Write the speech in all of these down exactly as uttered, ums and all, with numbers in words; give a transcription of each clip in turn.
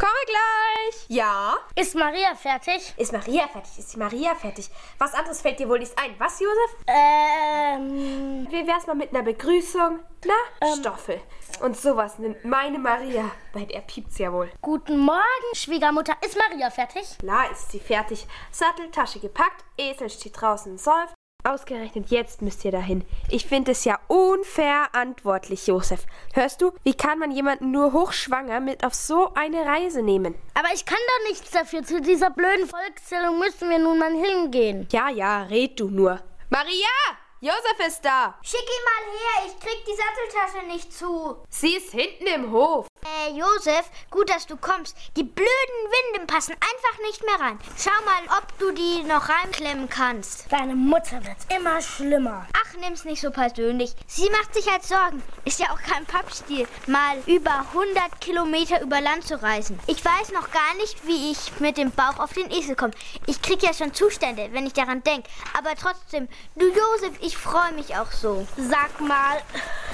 Komme gleich. Ja? Ist Maria fertig? Ist Maria fertig? Ist die Maria fertig? Was anderes fällt dir wohl nicht ein. Was, Josef? Ähm... Wie wär's mal mit einer Begrüßung? Na, ähm, Stoffel. Und sowas nimmt meine Maria. Bei der piept's ja wohl. Guten Morgen, Schwiegermutter. Ist Maria fertig? Klar ist sie fertig. Sattel, Tasche gepackt, Esel steht draußen und säuft. Ausgerechnet jetzt müsst ihr dahin. Ich finde es ja unverantwortlich, Josef. Hörst du, wie kann man jemanden nur hochschwanger mit auf so eine Reise nehmen? Aber ich kann doch nichts dafür. Zu dieser blöden Volkszählung müssen wir nun mal hingehen. Ja, ja, red du nur. Maria! Josef ist da! Schick ihn mal her, ich krieg die Satteltasche nicht zu. Sie ist hinten im Hof. Äh, Josef, gut, dass du kommst. Die blöden Winden passen einfach nicht mehr rein. Schau mal, ob du die noch reinklemmen kannst. Deine Mutter wird immer schlimmer. Ach, nimm's nicht so persönlich. Sie macht sich halt Sorgen. Ist ja auch kein Pappstil, mal über hundert Kilometer über Land zu reisen. Ich weiß noch gar nicht, wie ich mit dem Bauch auf den Esel komme. Ich krieg ja schon Zustände, wenn ich daran denke. Aber trotzdem, du Josef, ich freue mich auch so. Sag mal,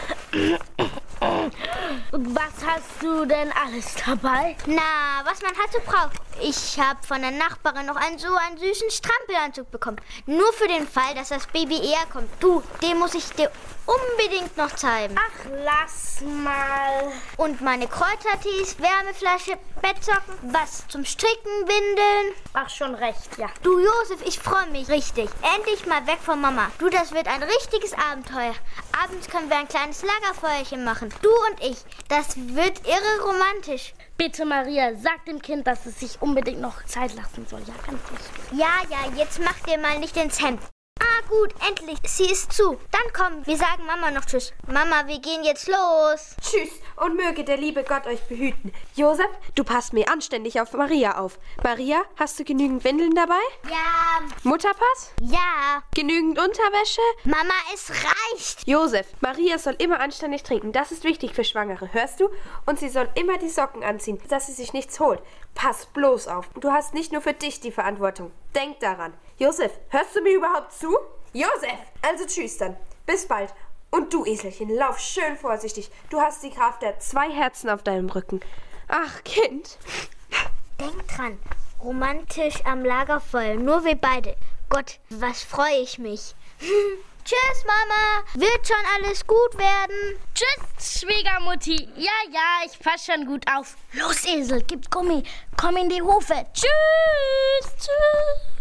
was hast du denn alles dabei? Na, was man halt so braucht. Ich habe von der Nachbarin noch einen so einen süßen Strampelanzug bekommen. Nur für den Fall, dass das Baby eher kommt. Du, den muss ich dir unbedingt noch zeigen. Ach, lass mal. Und meine Kräutertees, Wärmeflasche, Bettsocken, was zum Stricken, Windeln. Ach, schon recht, ja. Du Josef, ich freue mich richtig. Endlich mal weg von Mama. Du, das wird ein richtiges Abenteuer. Abends können wir ein kleines Lagerfeuerchen machen. Du und ich. Das wird irre romantisch. Bitte, Maria, sag dem Kind, dass es sich unbedingt noch Zeit lassen soll. Ja, ganz wichtig. Ja, ja, jetzt mach dir mal nicht ins Hemd. Ah, gut, endlich. Sie ist zu. Dann komm, wir sagen Mama noch Tschüss. Mama, wir gehen jetzt los. Tschüss und möge der liebe Gott euch behüten. Josef, du passt mir anständig auf Maria auf. Maria, hast du genügend Windeln dabei? Ja. Mutterpass? Ja. Genügend Unterwäsche? Mama, es reicht. Josef, Maria soll immer anständig trinken. Das ist wichtig für Schwangere, hörst du? Und sie soll immer die Socken anziehen, dass sie sich nichts holt. Pass bloß auf. Du hast nicht nur für dich die Verantwortung. Denk daran. Josef, hörst du mir überhaupt zu? Josef! Also tschüss dann. Bis bald. Und du, Eselchen, lauf schön vorsichtig. Du hast die Kraft der zwei Herzen auf deinem Rücken. Ach, Kind. Denk dran. Romantisch am Lagerfeuer. Nur wir beide. Gott, was freue ich mich. Tschüss, Mama. Wird schon alles gut werden. Tschüss, Schwiegermutti. Ja, ja, ich pass schon gut auf. Los, Esel, gib Gummi. Komm in die Hufe. Tschüss, tschüss.